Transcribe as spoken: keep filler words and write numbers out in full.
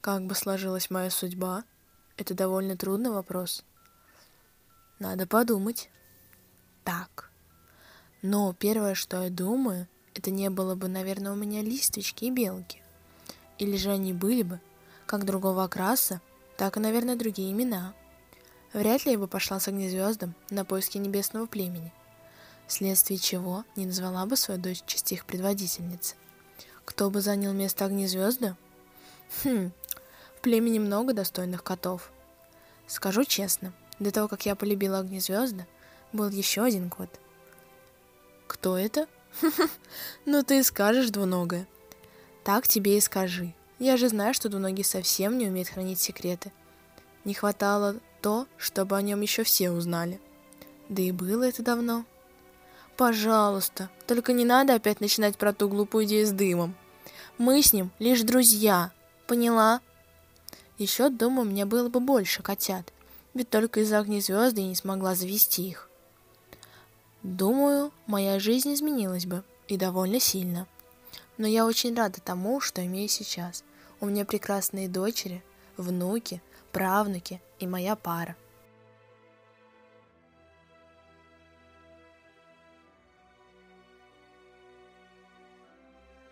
Как бы сложилась моя судьба? Это довольно трудный вопрос. Надо подумать. Так. Но первое, что я думаю, это не было бы, наверное, у меня листочки и белки. Или же они были бы, как другого окраса, так и, наверное, другие имена. Вряд ли я бы пошла с огнезвездом на поиски небесного племени, вследствие чего не назвала бы свою дочь в честь их предводительницы. Кто бы занял место огнезвезда? Хм, в племени много достойных котов. Скажу честно, до того, как я полюбила огнезвезда, был еще один кот. Кто это? Ну ты и скажешь, двуногая. Так тебе и скажи. Я же знаю, что двуногий совсем не умеет хранить секреты. Не хватало то, чтобы о нем еще все узнали. Да и было это давно. Пожалуйста, только не надо опять начинать про ту глупую идею с дымом. Мы с ним лишь друзья, поняла? Еще, думаю, у меня было бы больше котят, ведь только из-за огнезвезда я не смогла завести их. Думаю, моя жизнь изменилась бы, и довольно сильно. Но я очень рада тому, что имею сейчас. У меня прекрасные дочери, внуки, правнуки и моя пара.